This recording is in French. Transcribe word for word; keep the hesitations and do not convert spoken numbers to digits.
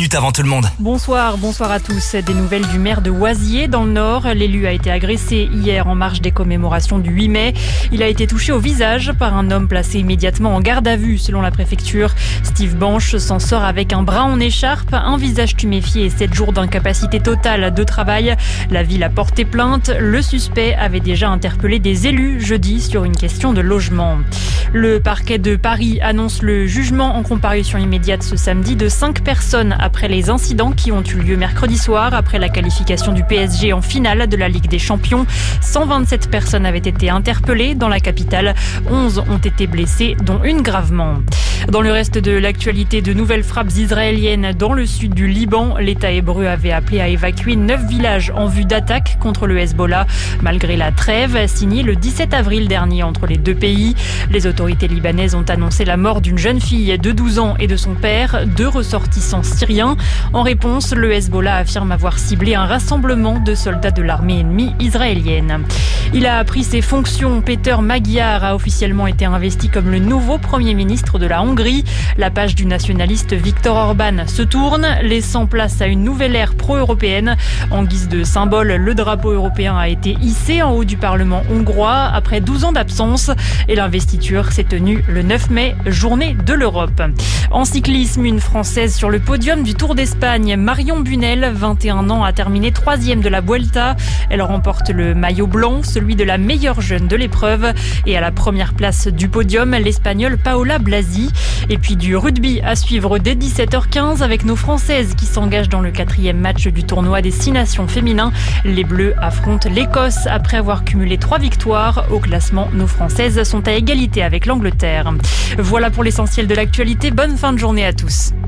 minutes avant tout le monde. Bonsoir, bonsoir à tous. Des nouvelles du maire de Oisier dans le Nord. L'élu a été agressé hier en marge des commémorations du huit mai. Il a été touché au visage par un homme placé immédiatement en garde à vue selon la préfecture. Steve Banche s'en sort avec un bras en écharpe, un visage tuméfié et sept jours d'incapacité totale de travail. La ville a porté plainte. Le suspect avait déjà interpellé des élus jeudi sur une question de logement. Le parquet de Paris annonce le jugement en comparution immédiate ce samedi de cinq personnes après les incidents qui ont eu lieu mercredi soir après la qualification du P S G en finale de la Ligue des Champions. cent vingt-sept personnes avaient été interpellées dans la capitale. onze ont été blessées, dont une gravement. Dans le reste de l'actualité, de nouvelles frappes israéliennes dans le sud du Liban. L'État hébreu avait appelé à évacuer neuf villages en vue d'attaque contre le Hezbollah, malgré la trêve signée le dix-sept avril dernier entre les deux pays. Les autorités libanaises ont annoncé la mort d'une jeune fille de douze ans et de son père, deux ressortissants syriens. En réponse, le Hezbollah affirme avoir ciblé un rassemblement de soldats de l'armée ennemie israélienne. Il a pris ses fonctions. Péter Magyar a officiellement été investi comme le nouveau Premier ministre de la Hongrie. La page du nationaliste Viktor Orban se tourne, laissant place à une nouvelle ère pro-européenne. En guise de symbole, le drapeau européen a été hissé en haut du Parlement hongrois après douze ans d'absence et l'investiture s'est tenue le neuf mai, journée de l'Europe. En cyclisme, une Française sur le podium du Tour d'Espagne. Marion Bunel, vingt et un ans, a terminé troisième de la Vuelta. Elle remporte le maillot blanc, celui de la meilleure jeune de l'épreuve. Et à la première place du podium, l'Espagnole Paola Blasi. Et puis du rugby à suivre dès dix-sept heures quinze avec nos Françaises qui s'engagent dans le quatrième match du tournoi des six nations féminins. Les Bleus affrontent l'Écosse après avoir cumulé trois victoires. Au classement, nos Françaises sont à égalité avec l'Angleterre. Voilà pour l'essentiel de l'actualité. Bonne fin de journée à tous.